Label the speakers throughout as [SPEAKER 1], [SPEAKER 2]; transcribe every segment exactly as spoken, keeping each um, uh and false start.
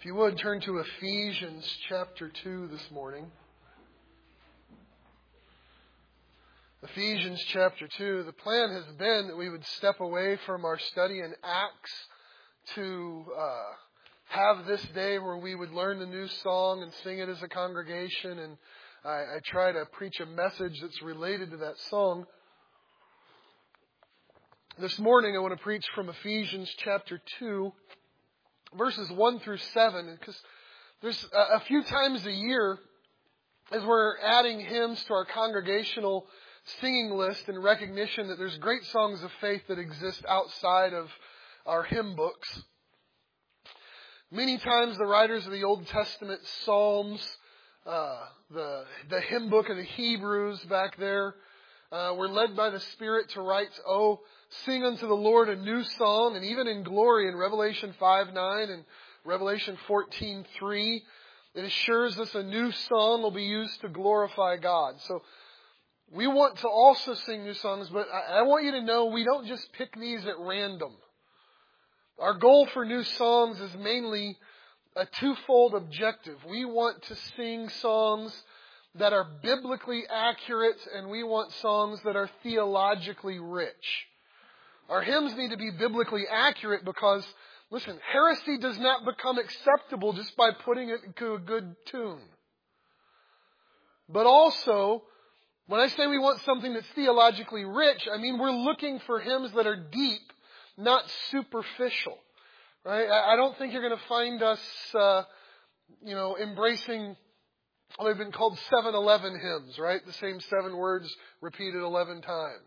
[SPEAKER 1] If you would, turn to Ephesians chapter two this morning. Ephesians chapter two. The plan has been that we would step away from our study in Acts to uh, have this day where we would learn the new song and sing it as a congregation. And I, I try to preach a message that's related to that song. This morning I want to preach from Ephesians chapter two. Verses one through seven, because there's a few times a year as we're adding hymns to our congregational singing list in recognition that there's great songs of faith that exist outside of our hymn books. Many times the writers of the Old Testament Psalms, uh, the, the hymn book of the Hebrews back there, uh, were led by the Spirit to write, oh, sing unto the Lord a new song, and even in glory in Revelation five nine and Revelation fourteen three, it assures us a new song will be used to glorify God. So we want to also sing new songs, but I, I want you to know we don't just pick these at random. Our goal for new songs is mainly a twofold objective. We want to sing songs that are biblically accurate, and we want songs that are theologically rich. Our hymns need to be biblically accurate because, listen, heresy does not become acceptable just by putting it into a good tune. But also, when I say we want something that's theologically rich, I mean we're looking for hymns that are deep, not superficial. Right? I don't think you're going to find us, uh, you know, embracing, well, they've been called seven eleven hymns, right? The same seven words repeated eleven times.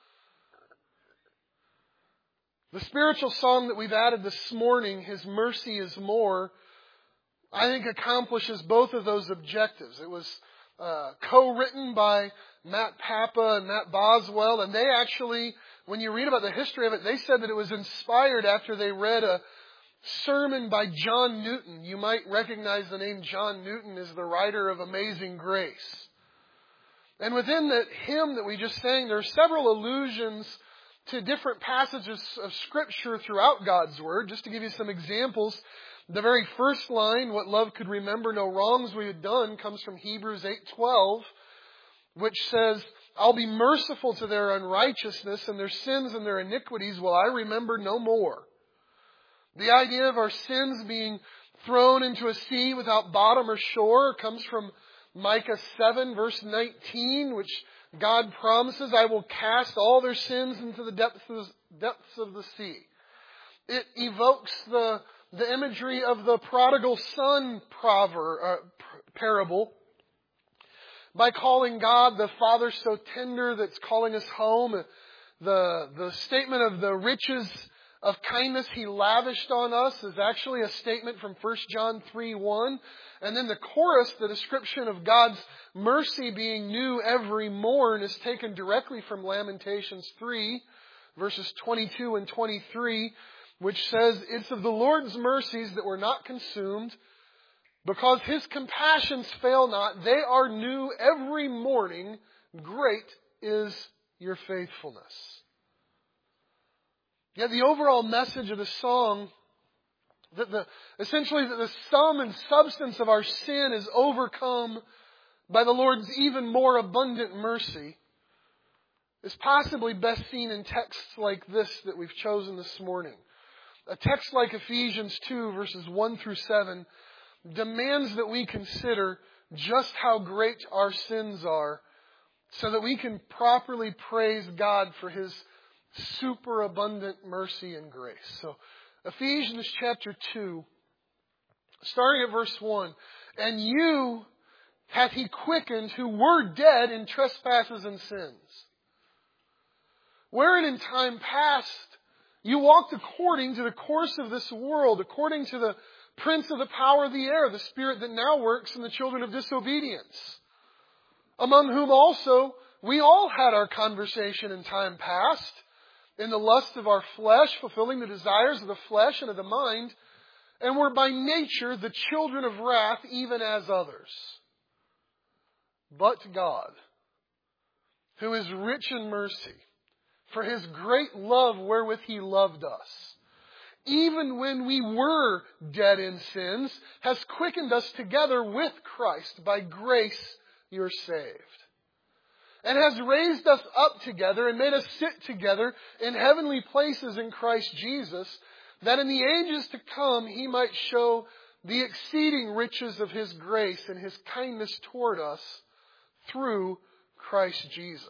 [SPEAKER 1] The spiritual song that we've added this morning, His Mercy is More, I think accomplishes both of those objectives. It was uh, co-written by Matt Papa and Matt Boswell, and they actually, when you read about the history of it, they said that it was inspired after they read a sermon by John Newton. You might recognize the name John Newton as the writer of Amazing Grace. And within the hymn that we just sang, there are several allusions to different passages of Scripture throughout God's Word. Just to give you some examples, the very first line, what love could remember no wrongs we had done, comes from Hebrews eight twelve, which says, I'll be merciful to their unrighteousness, and their sins and their iniquities will I remember no more. The idea of our sins being thrown into a sea without bottom or shore comes from Micah seven, verse nineteen, which God promises, I will cast all their sins into the depths of, depths of the sea. It evokes the, the imagery of the prodigal son proverb, uh, parable by calling God the Father so tender that's calling us home. The, the statement of the riches of kindness He lavished on us is actually a statement from First John three one. And then the chorus, the description of God's mercy being new every morn, is taken directly from Lamentations three, verses twenty-two and twenty-three, which says, it's of the Lord's mercies that we're not consumed, because His compassions fail not. They are new every morning. Great is your faithfulness. Yet the overall message of the song, that the essentially that the sum and substance of our sin is overcome by the Lord's even more abundant mercy, is possibly best seen in texts like this that we've chosen this morning. A text like Ephesians two, verses one through seven, demands that we consider just how great our sins are so that we can properly praise God for His superabundant mercy and grace. So, Ephesians chapter two, starting at verse one. And you hath He quickened who were dead in trespasses and sins, wherein in time past you walked according to the course of this world, according to the prince of the power of the air, the spirit that now works in the children of disobedience, among whom also we all had our conversation in time past, in the lust of our flesh, fulfilling the desires of the flesh and of the mind, and were by nature the children of wrath, even as others. But God, who is rich in mercy, for His great love wherewith He loved us, even when we were dead in sins, has quickened us together with Christ. By grace you're saved. And has raised us up together and made us sit together in heavenly places in Christ Jesus, that in the ages to come He might show the exceeding riches of His grace and His kindness toward us through Christ Jesus.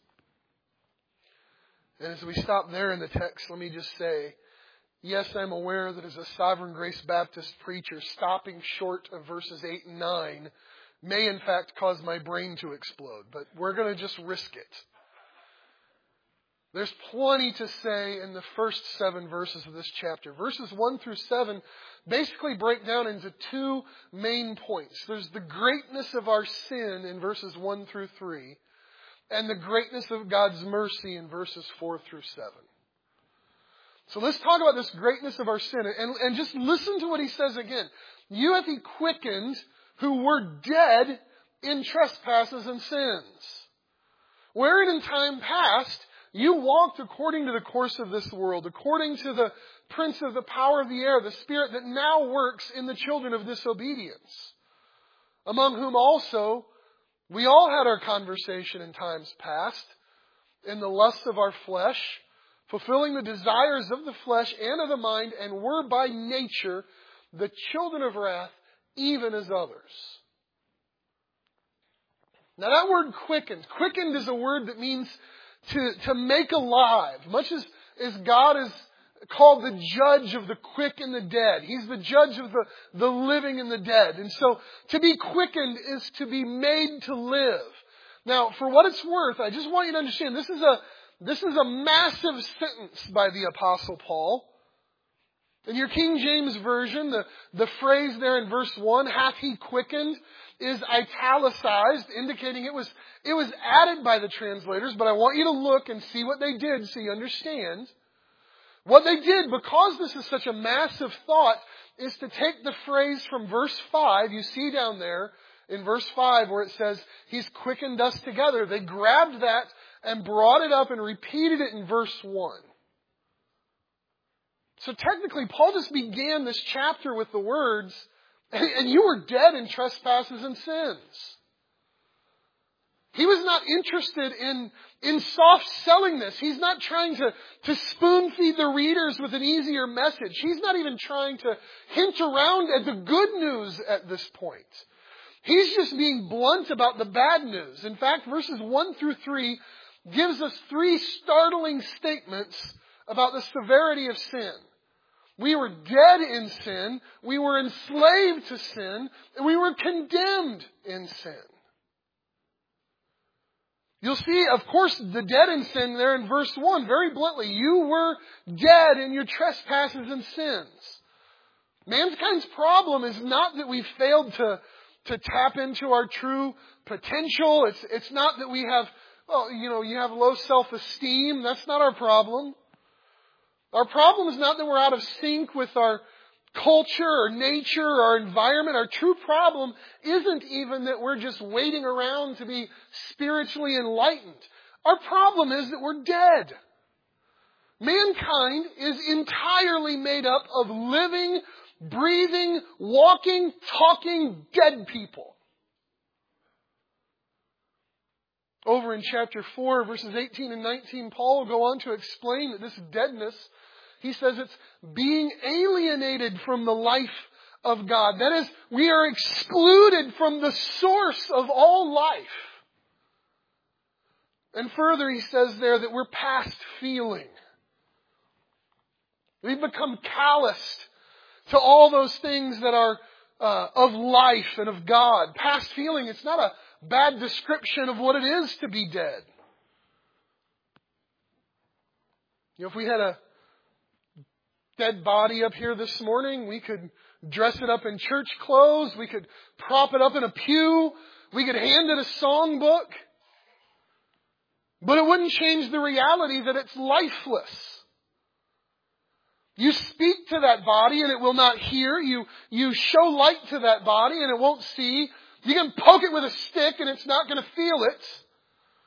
[SPEAKER 1] And as we stop there in the text, let me just say, yes, I'm aware that as a Sovereign Grace Baptist preacher, stopping short of verses eight and nine may in fact cause my brain to explode, but we're going to just risk it. There's plenty to say in the first seven verses of this chapter. Verses one through seven basically break down into two main points. There's the greatness of our sin in verses one through three, and the greatness of God's mercy in verses four through seven. So let's talk about this greatness of our sin, and, and just listen to what he says again. You hath He quickened who were dead in trespasses and sins, wherein in time past you walked according to the course of this world, according to the prince of the power of the air, the spirit that now works in the children of disobedience, among whom also we all had our conversation in times past, in the lust of our flesh, fulfilling the desires of the flesh and of the mind, and were by nature the children of wrath, even as others. Now that word quickened, quickened is a word that means to, to make alive. Much as, as God is called the judge of the quick and the dead. He's the judge of the, the living and the dead. And so to be quickened is to be made to live. Now, for what it's worth, I just want you to understand, this is a, this is a massive sentence by the Apostle Paul. In your King James Version, the, the phrase there in verse one, hath He quickened, is italicized, indicating it was, it was added by the translators, but I want you to look and see what they did so you understand. What they did, because this is such a massive thought, is to take the phrase from verse five, you see down there in verse five where it says, He's quickened us together. They grabbed that and brought it up and repeated it in verse one. So technically, Paul just began this chapter with the words, and you were dead in trespasses and sins. He was not interested in, in soft selling this. He's not trying to, to spoon feed the readers with an easier message. He's not even trying to hint around at the good news at this point. He's just being blunt about the bad news. In fact, verses one through three gives us three startling statements about the severity of sin. We were dead in sin, we were enslaved to sin, and we were condemned in sin. You'll see, of course, the dead in sin there in verse one, very bluntly. You were dead in your trespasses and sins. Mankind's problem is not that we failed to, to tap into our true potential. It's, it's not that we have, well, you know, you have low self-esteem. That's not our problem. Our problem is not that we're out of sync with our culture or nature or our environment. Our true problem isn't even that we're just waiting around to be spiritually enlightened. Our problem is that we're dead. Mankind is entirely made up of living, breathing, walking, talking, dead people. Over in chapter four, verses eighteen and nineteen, Paul will go on to explain that this deadness, he says it's being alienated from the life of God. That is, we are excluded from the source of all life. And further, he says there that we're past feeling. We've become calloused to all those things that are uh, of life and of God. Past feeling, it's not a bad description of what it is to be dead. You know, if we had a dead body up here this morning, we could dress it up in church clothes, we could prop it up in a pew, we could hand it a songbook, but it wouldn't change the reality that it's lifeless. You speak to that body and it will not hear. You, you show light to that body and it won't see. You can poke it with a stick and it's not going to feel it.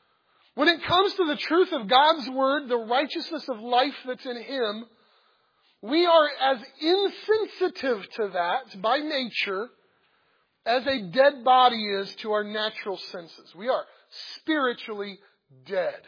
[SPEAKER 1] When it comes to the truth of God's Word, the righteousness of life that's in Him, We are as insensitive to that by nature as a dead body is to our natural senses. We are spiritually dead.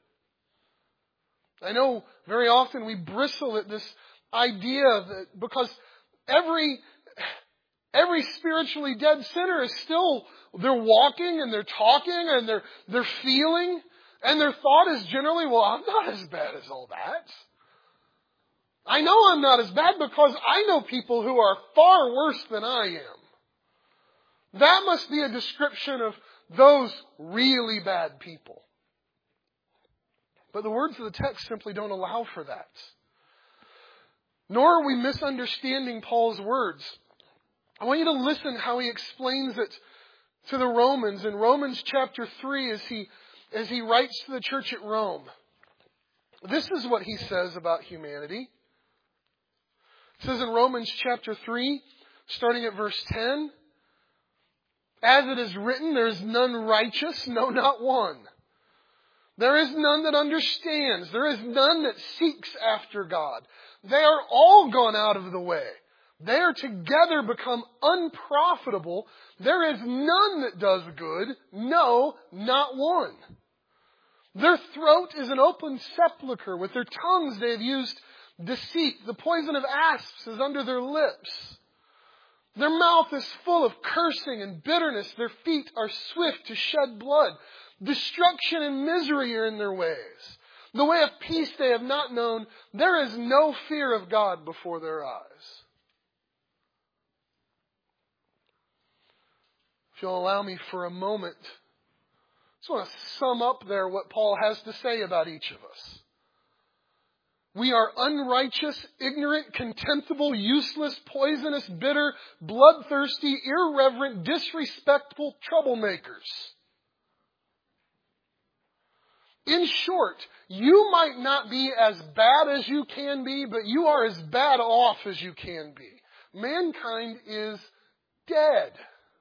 [SPEAKER 1] I know very often we bristle at this idea that because every every spiritually dead sinner is still, they're walking and they're talking and they're they're feeling, and their thought is generally, well, I'm not as bad as all that. I know I'm not as bad because I know people who are far worse than I am. That must be a description of those really bad people. But the words of the text simply don't allow for that. Nor are we misunderstanding Paul's words. I want you to listen how he explains it to the Romans in Romans chapter three as he, as he writes to the church at Rome. This is what he says about humanity. It says in Romans chapter three, starting at verse ten, as it is written, there is none righteous, no, not one. There is none that understands. There is none that seeks after God. They are all gone out of the way. They are together become unprofitable. There is none that does good. No, not one. Their throat is an open sepulchre. With their tongues they have used deceit. The poison of asps is under their lips. Their mouth is full of cursing and bitterness. Their feet are swift to shed blood. Destruction and misery are in their ways. The way of peace they have not known. There is no fear of God before their eyes. If you'll allow me for a moment, I just want to sum up there what Paul has to say about each of us. We are unrighteous, ignorant, contemptible, useless, poisonous, bitter, bloodthirsty, irreverent, disrespectful troublemakers. In short, you might not be as bad as you can be, but you are as bad off as you can be. Mankind is dead.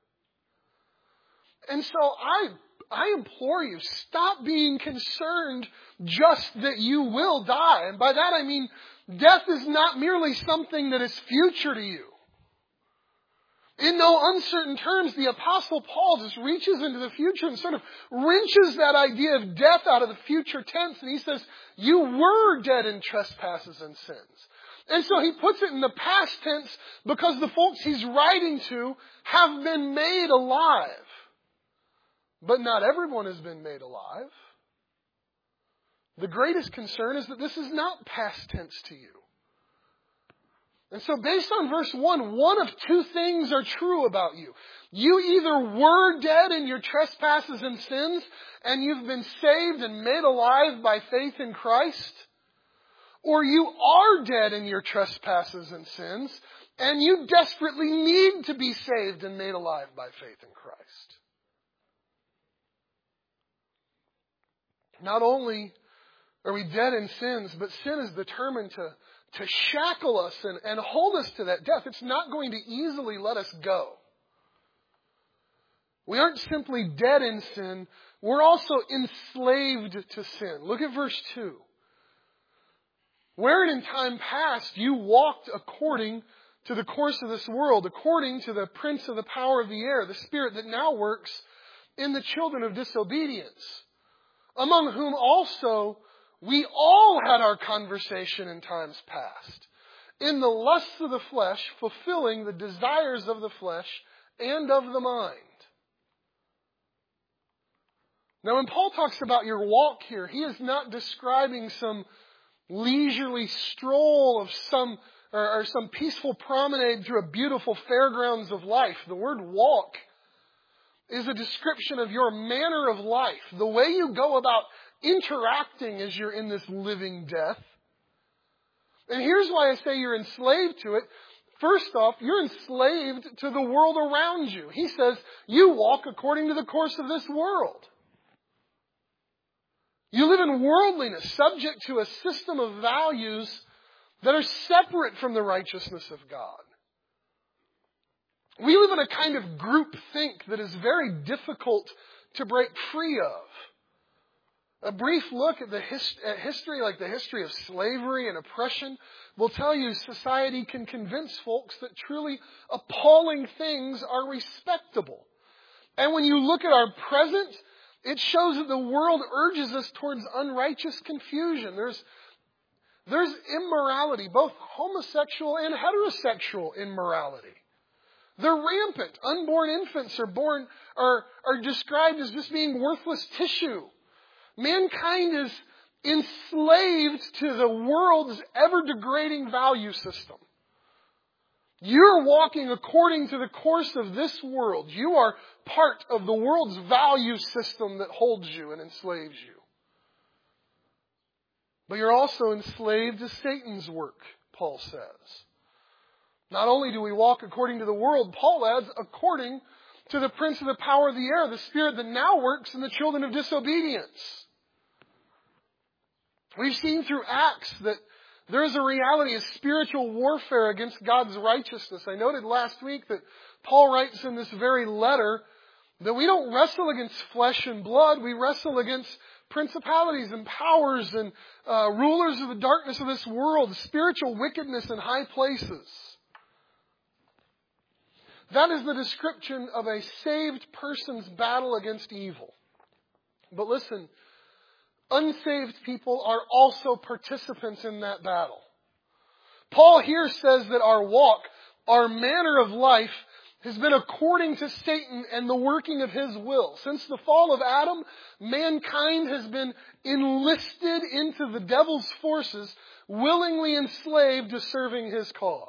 [SPEAKER 1] And so I, I implore you, stop being concerned just that you will die. And by that I mean, death is not merely something that is future to you. In no uncertain terms, the Apostle Paul just reaches into the future and sort of wrenches that idea of death out of the future tense. And he says, you were dead in trespasses and sins. And so he puts it in the past tense because the folks he's writing to have been made alive. But not everyone has been made alive. The greatest concern is that this is not past tense to you. And so based on verse one, one of two things are true about you. You either were dead in your trespasses and sins, and you've been saved and made alive by faith in Christ, or you are dead in your trespasses and sins, and you desperately need to be saved and made alive by faith in Christ. Not only are we dead in sins, but sin is determined to to shackle us and, and hold us to that death. It's not going to easily let us go. We aren't simply dead in sin, we're also enslaved to sin. Look at verse two. Wherein in time past you walked according to the course of this world, according to the prince of the power of the air, the spirit that now works in the children of disobedience, among whom also we all had our conversation in times past, in the lusts of the flesh, fulfilling the desires of the flesh and of the mind. Now, when Paul talks about your walk here, he is not describing some leisurely stroll of some or, or some peaceful promenade through a beautiful fairgrounds of life. The word walk is a description of your manner of life, the way you go about interacting as you're in this living death. And here's why I say you're enslaved to it. First off, you're enslaved to the world around you. He says, you walk according to the course of this world. You live in worldliness, subject to a system of values that are separate from the righteousness of God. We live in a kind of group think that is very difficult to break free of. A brief look at the hist- at history, like the history of slavery and oppression, will tell you society can convince folks that truly appalling things are respectable. And when you look at our present, it shows that the world urges us towards unrighteous confusion. There's, there's immorality, both homosexual and heterosexual immorality. They're rampant. Unborn infants are born are, are described as just being worthless tissue. Mankind is enslaved to the world's ever-degrading value system. You're walking according to the course of this world. You are part of the world's value system that holds you and enslaves you. But you're also enslaved to Satan's work, Paul says. Not only do we walk according to the world, Paul adds, according to the prince of the power of the air, the spirit that now works in the children of disobedience. We've seen through Acts that there is a reality of spiritual warfare against God's righteousness. I noted last week that Paul writes in this very letter that we don't wrestle against flesh and blood. We wrestle against principalities and powers and uh, rulers of the darkness of this world, spiritual wickedness in high places. That is the description of a saved person's battle against evil. But listen, unsaved people are also participants in that battle. Paul here says that our walk, our manner of life, has been according to Satan and the working of his will. Since the fall of Adam, mankind has been enlisted into the devil's forces, willingly enslaved to serving his cause.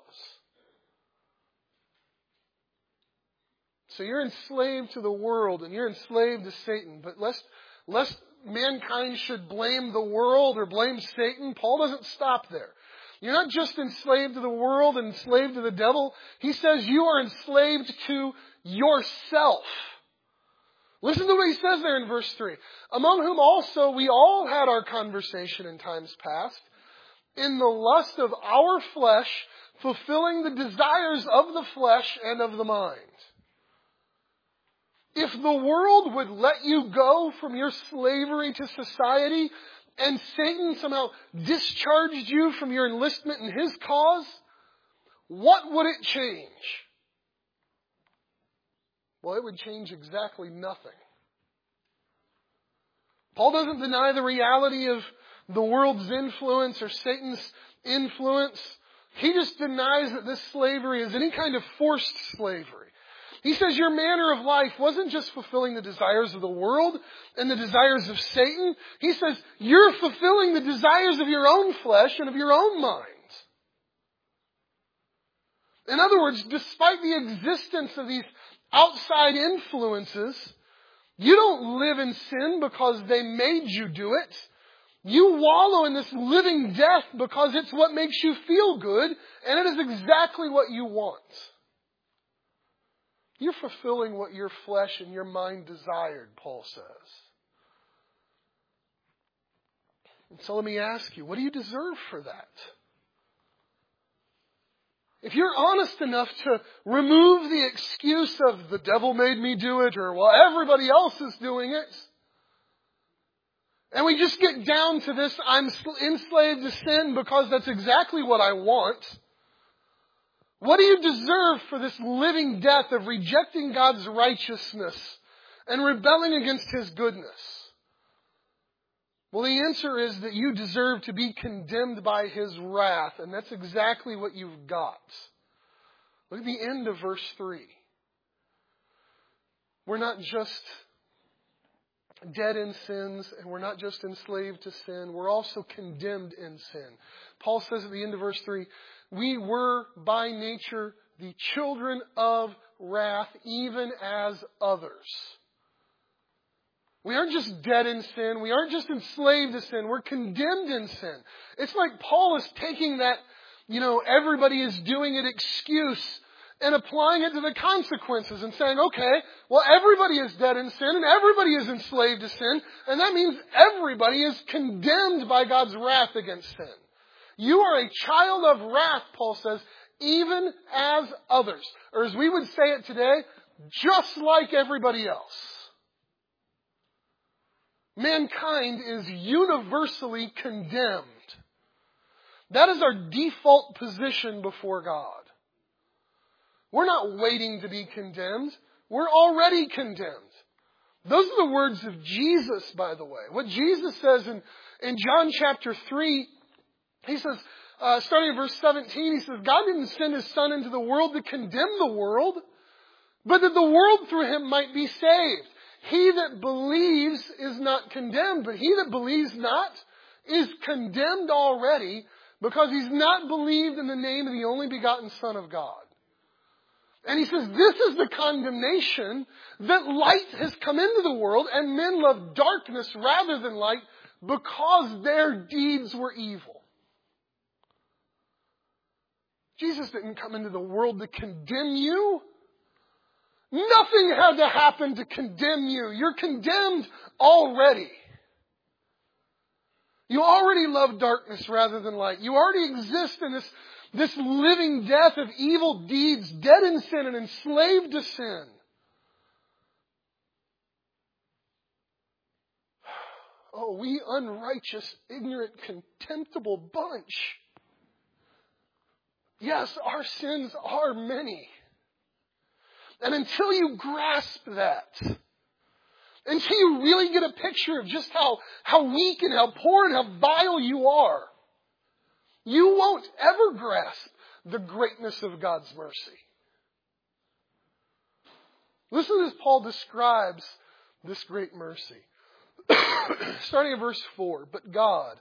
[SPEAKER 1] So you're enslaved to the world and you're enslaved to Satan. But lest, lest mankind should blame the world or blame Satan, Paul doesn't stop there. You're not just enslaved to the world and enslaved to the devil. He says you are enslaved to yourself. Listen to what he says there in verse three. Among whom also we all had our conversation in times past, in the lust of our flesh, fulfilling the desires of the flesh and of the mind. If the world would let you go from your slavery to society and Satan somehow discharged you from your enlistment in his cause, what would it change? Well, it would change exactly nothing. Paul doesn't deny the reality of the world's influence or Satan's influence. He just denies that this slavery is any kind of forced slavery. He says your manner of life wasn't just fulfilling the desires of the world and the desires of Satan. He says you're fulfilling the desires of your own flesh and of your own mind. In other words, despite the existence of these outside influences, you don't live in sin because they made you do it. You wallow in this living death because it's what makes you feel good, and it is exactly what you want. You're fulfilling what your flesh and your mind desired, Paul says. And so let me ask you, what do you deserve for that? If you're honest enough to remove the excuse of the devil made me do it, or well, everybody else is doing it, and we just get down to this, I'm enslaved to sin because that's exactly what I want. What do you deserve for this living death of rejecting God's righteousness and rebelling against His goodness? Well, the answer is that you deserve to be condemned by His wrath, and that's exactly what you've got. Look at the end of verse three. We're not just dead in sins, and we're not just enslaved to sin. We're also condemned in sin. Paul says at the end of verse three, we were by nature the children of wrath, even as others. We aren't just dead in sin. We aren't just enslaved to sin. We're condemned in sin. It's like Paul is taking that, you know, everybody is doing it excuse and applying it to the consequences and saying, okay, well, everybody is dead in sin and everybody is enslaved to sin, and that means everybody is condemned by God's wrath against sin. You are a child of wrath, Paul says, even as others. Or as we would say it today, just like everybody else. Mankind is universally condemned. That is our default position before God. We're not waiting to be condemned. We're already condemned. Those are the words of Jesus, by the way. What Jesus says in, in John chapter three, he says, uh, starting in verse seventeen, he says, God didn't send His Son into the world to condemn the world, but that the world through Him might be saved. He that believes is not condemned, but he that believes not is condemned already, because he's not believed in the name of the only begotten Son of God. And he says, this is the condemnation, that light has come into the world, and men love darkness rather than light, because their deeds were evil. Jesus didn't come into the world to condemn you. Nothing had to happen to condemn you. You're condemned already. You already love darkness rather than light. You already exist in this This living death of evil deeds, dead in sin and enslaved to sin. Oh, we unrighteous, ignorant, contemptible bunch. Yes, our sins are many. And until you grasp that, until you really get a picture of just how, how weak and how poor and how vile you are, you won't ever grasp the greatness of God's mercy. Listen as Paul describes this great mercy. Starting at verse four. But God,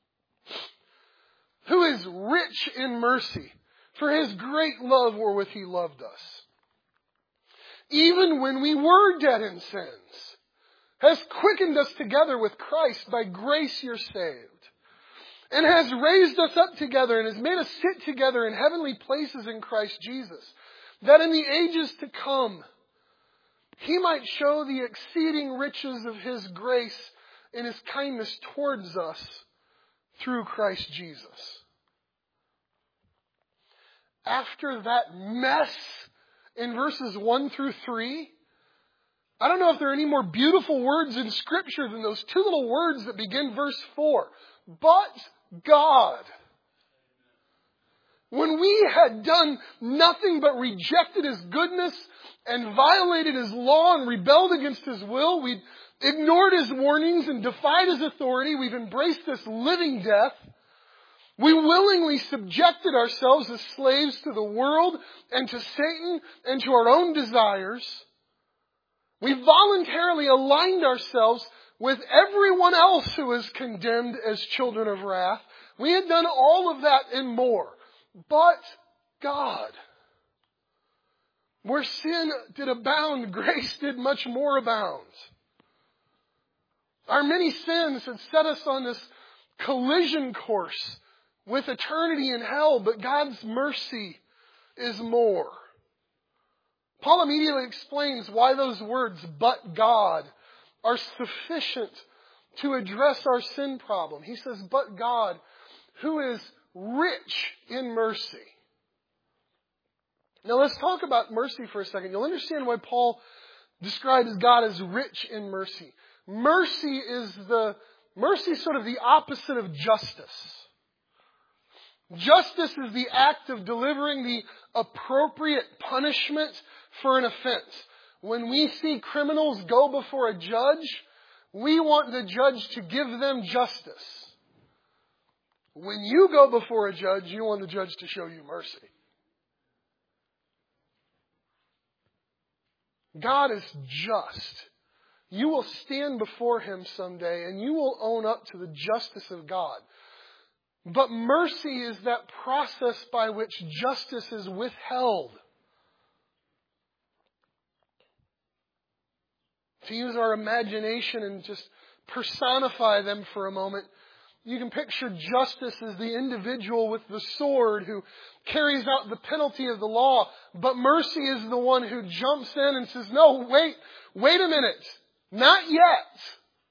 [SPEAKER 1] who is rich in mercy, for His great love wherewith He loved us, even when we were dead in sins, has quickened us together with Christ. By grace you're saved. And has raised us up together and has made us sit together in heavenly places in Christ Jesus, that in the ages to come He might show the exceeding riches of His grace and His kindness towards us through Christ Jesus. After that mess in verses one through three, I don't know if there are any more beautiful words in Scripture than those two little words that begin verse four. But God. When we had done nothing but rejected His goodness and violated His law and rebelled against His will, we'd ignored His warnings and defied His authority, we've embraced this living death. We willingly subjected ourselves as slaves to the world and to Satan and to our own desires. We voluntarily aligned ourselves with everyone else who is condemned as children of wrath. We had done all of that and more. But God, where sin did abound, grace did much more abound. Our many sins had set us on this collision course with eternity in hell, but God's mercy is more. Paul immediately explains why those words, but God, are sufficient to address our sin problem. He says, but God, who is rich in mercy. Now let's talk about mercy for a second. You'll understand why Paul describes God as rich in mercy. Mercy is the, mercy is sort of the opposite of justice. Justice is the act of delivering the appropriate punishment for an offense. When we see criminals go before a judge, we want the judge to give them justice. When you go before a judge, you want the judge to show you mercy. God is just. You will stand before Him someday and you will own up to the justice of God. But mercy is that process by which justice is withheld. To use our imagination and just personify them for a moment, you can picture justice as the individual with the sword who carries out the penalty of the law. But mercy is the one who jumps in and says, no, wait, wait a minute. Not yet.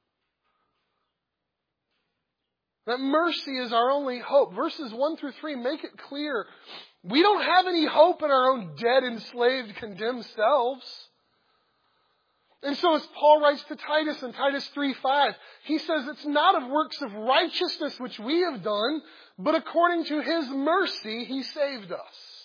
[SPEAKER 1] That mercy is our only hope. Verses one through three make it clear. We don't have any hope in our own dead, enslaved, condemned selves. And so as Paul writes to Titus in Titus three five, he says it's not of works of righteousness which we have done, but according to His mercy He saved us.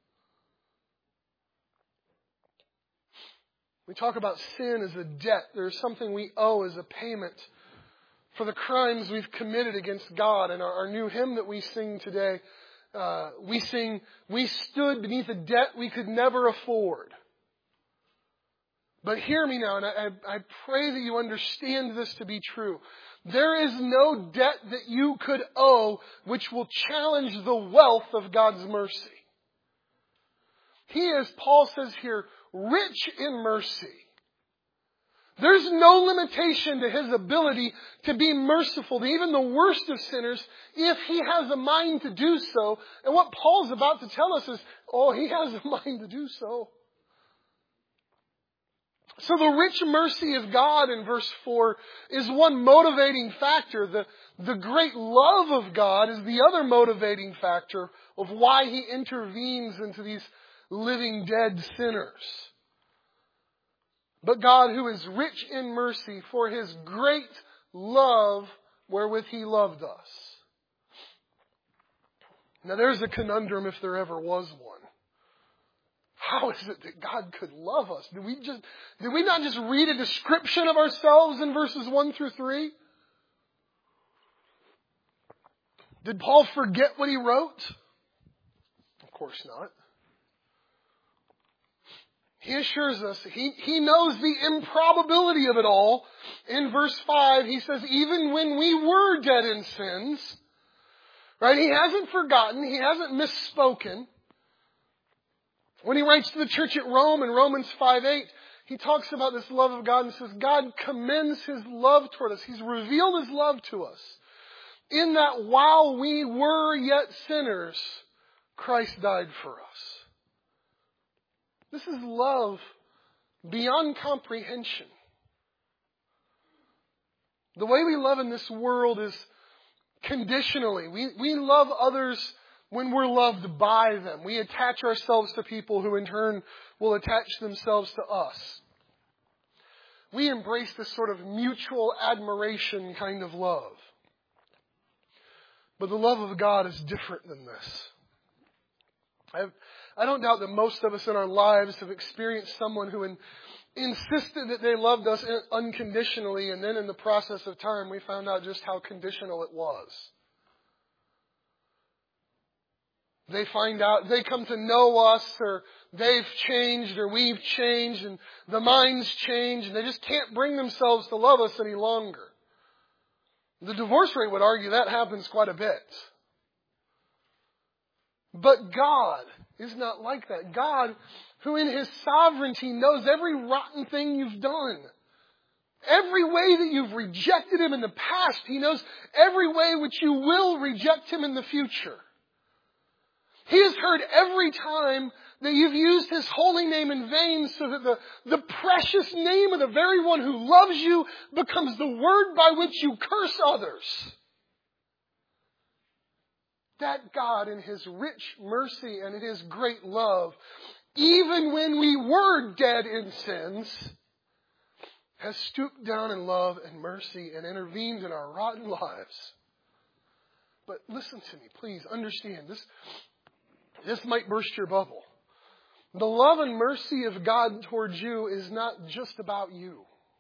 [SPEAKER 1] We talk about sin as a debt. There's something we owe as a payment for the crimes we've committed against God. And our, our new hymn that we sing today, uh, we sing, "We stood beneath a debt we could never afford." But hear me now, and I, I, I pray that you understand this to be true. There is no debt that you could owe which will challenge the wealth of God's mercy. He is, Paul says here, rich in mercy. There's no limitation to His ability to be merciful to even the worst of sinners if He has a mind to do so. And what Paul's about to tell us is, oh, He has a mind to do so. So the rich mercy of God in verse four is one motivating factor. The, the great love of God is the other motivating factor of why He intervenes into these living dead sinners. But God, who is rich in mercy, for His great love wherewith He loved us. Now there's a conundrum if there ever was one. How is it that God could love us? Did we just, did we not just read a description of ourselves in verses one through three? Did Paul forget what he wrote? Of course not. He assures us, he, he knows the improbability of it all. In verse five, he says, even when we were dead in sins, right? He hasn't forgotten. He hasn't misspoken. When he writes to the church at Rome in Romans five eight, he talks about this love of God and says, God commends His love toward us. He's revealed His love to us. In that while we were yet sinners, Christ died for us. This is love beyond comprehension. The way we love in this world is conditionally. We, we love others when we're loved by them. We attach ourselves to people who in turn will attach themselves to us. We embrace this sort of mutual admiration kind of love. But the love of God is different than this. I've, I don't doubt that most of us in our lives have experienced someone who in, insisted that they loved us unconditionally, and then in the process of time we found out just how conditional it was. They find out, they come to know us, or they've changed, or we've changed, and the mind's changed, and they just can't bring themselves to love us any longer. The divorce rate would argue that happens quite a bit. But God is not like that. God, who in His sovereignty knows every rotten thing you've done. Every way that you've rejected Him in the past. He knows every way which you will reject Him in the future. He has heard every time that you've used His holy name in vain, so that the, the precious name of the very one who loves you becomes the word by which you curse others. That God, in His rich mercy and in His great love, even when we were dead in sins, has stooped down in love and mercy and intervened in our rotten lives. But listen to me, please understand this. This might burst your bubble. The love and mercy of God towards you is not just about you.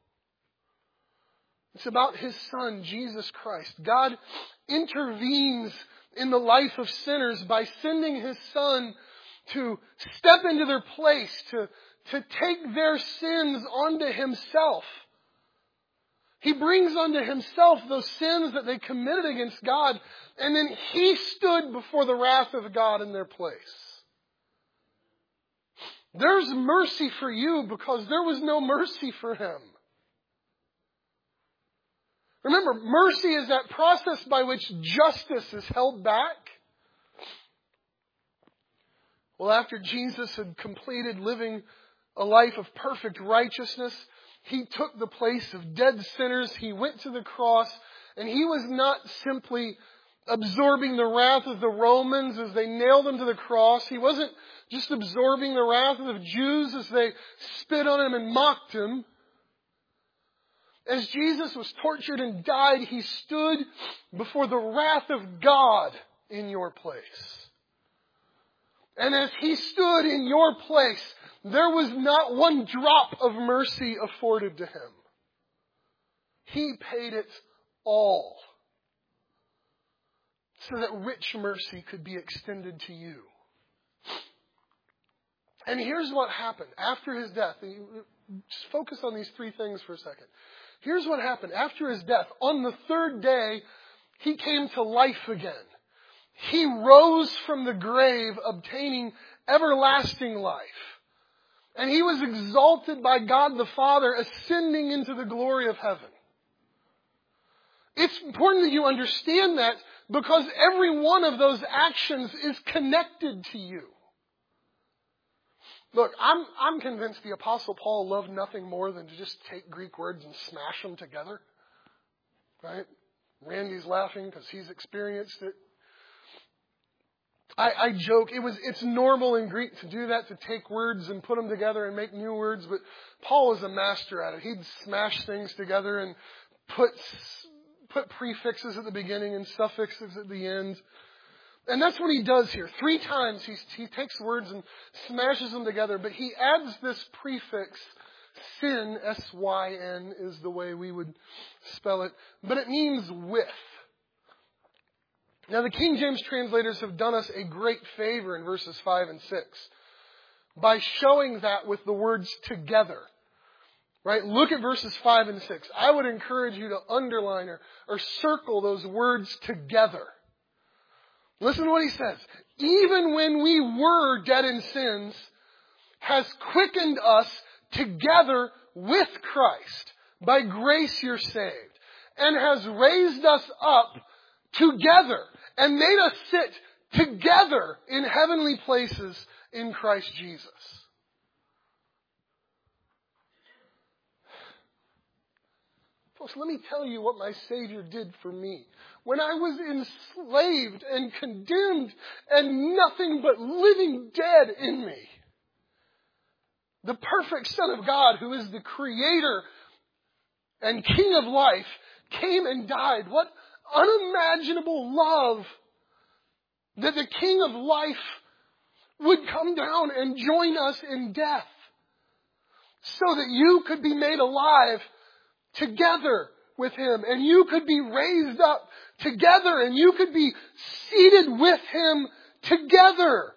[SPEAKER 1] It's about His Son, Jesus Christ. God intervenes in the life of sinners by sending His Son to step into their place, to, to take their sins onto Himself. He brings unto Himself those sins that they committed against God, and then He stood before the wrath of God in their place. There's mercy for you because there was no mercy for Him. Remember, mercy is that process by which justice is held back. Well, after Jesus had completed living a life of perfect righteousness, He took the place of dead sinners. He went to the cross, and He was not simply absorbing the wrath of the Romans as they nailed Him to the cross. He wasn't just absorbing the wrath of the Jews as they spit on Him and mocked Him. As Jesus was tortured and died, He stood before the wrath of God in your place. And as He stood in your place, there was not one drop of mercy afforded to Him. He paid it all so that rich mercy could be extended to you. And here's what happened after His death. Just focus on these three things for a second. Here's what happened after His death. On the third day, He came to life again. He rose from the grave, obtaining everlasting life. And He was exalted by God the Father, ascending into the glory of heaven. It's important that you understand that because every one of those actions is connected to you. Look, I'm, I'm convinced the Apostle Paul loved nothing more than to just take Greek words and smash them together. Right? Randy's laughing because he's experienced it. I, I joke, it was it's normal in Greek to do that, to take words and put them together and make new words, but Paul was a master at it. He'd smash things together and put, put prefixes at the beginning and suffixes at the end. And that's what he does here. Three times he, he takes words and smashes them together, but he adds this prefix, syn, S Y N is the way we would spell it, but it means with. Now the King James translators have done us a great favor in verses five and six by showing that with the words together. Right? Look at verses five and six. I would encourage you to underline or, or circle those words together. Listen to what he says. Even when we were dead in sins, has quickened us together with Christ. By grace you're saved. And has raised us up together and made us sit together in heavenly places in Christ Jesus. Folks, let me tell you what my Savior did for me. When I was enslaved and condemned and nothing but living dead in me, the perfect Son of God, who is the Creator and King of life, came and died. What unimaginable love that the King of life would come down and join us in death so that you could be made alive together with Him, and you could be raised up together, and you could be seated with Him together.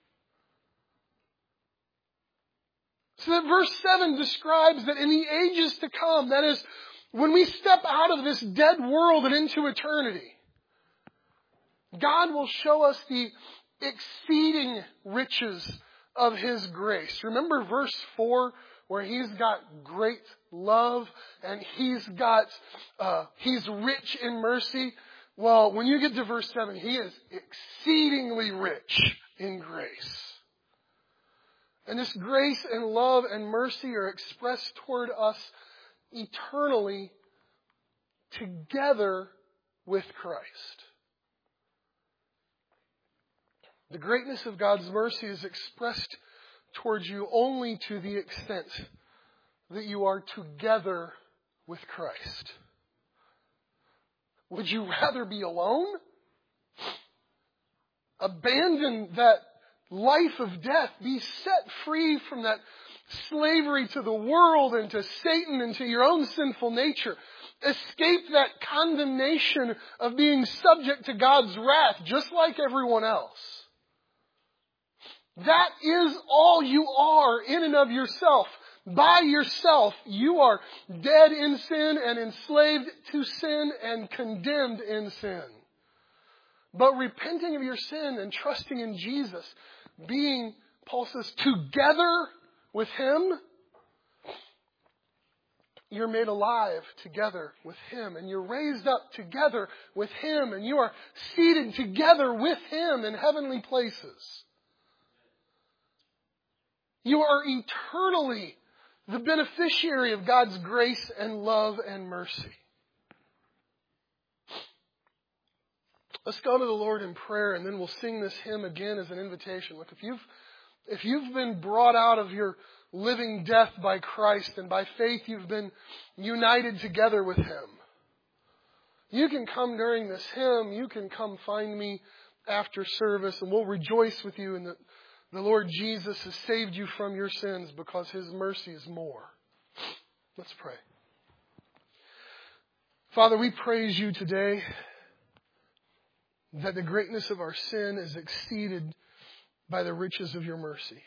[SPEAKER 1] So that verse seven describes that in the ages to come, that is, when we step out of this dead world and into eternity, God will show us the exceeding riches of His grace. Remember verse four, where He's got great love and He's got, uh, He's rich in mercy. Well, when you get to verse seven, He is exceedingly rich in grace. And this grace and love and mercy are expressed toward us eternally together with Christ. The greatness of God's mercy is expressed towards you only to the extent that you are together with Christ. Would you rather be alone? Abandon that life of death. Be set free from that slavery to the world and to Satan and to your own sinful nature. Escape that condemnation of being subject to God's wrath, just like everyone else. That is all you are in and of yourself. By yourself, you are dead in sin and enslaved to sin and condemned in sin. But repenting of your sin and trusting in Jesus, being, Paul says, together with Him, you're made alive together with Him. And you're raised up together with Him. And you are seated together with Him in heavenly places. You are eternally the beneficiary of God's grace and love and mercy. Let's go to the Lord in prayer, and then we'll sing this hymn again as an invitation. Look, if you've If you've been brought out of your living death by Christ, and by faith you've been united together with Him, you can come during this hymn. You can come find me after service, and we'll rejoice with you in that the Lord Jesus has saved you from your sins because His mercy is more. Let's pray. Father, we praise you today that the greatness of our sin is exceeded by the riches of your mercy.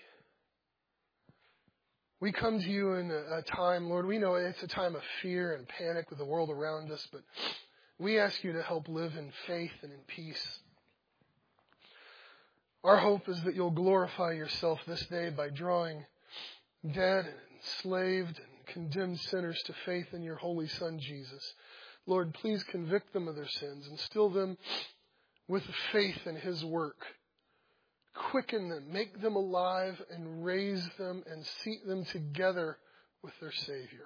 [SPEAKER 1] We come to you in a, a time, Lord, we know it's a time of fear and panic with the world around us, but we ask you to help live in faith and in peace. Our hope is that you'll glorify yourself this day by drawing dead and enslaved and condemned sinners to faith in your holy Son, Jesus. Lord, please convict them of their sins and still them with faith in His work. Quicken them, make them alive, and raise them and seat them together with their Savior.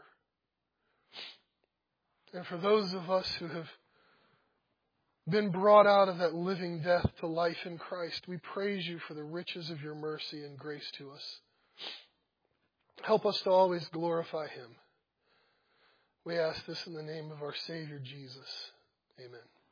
[SPEAKER 1] And for those of us who have been brought out of that living death to life in Christ, we praise you for the riches of your mercy and grace to us. Help us to always glorify Him. We ask this in the name of our Savior, Jesus. Amen.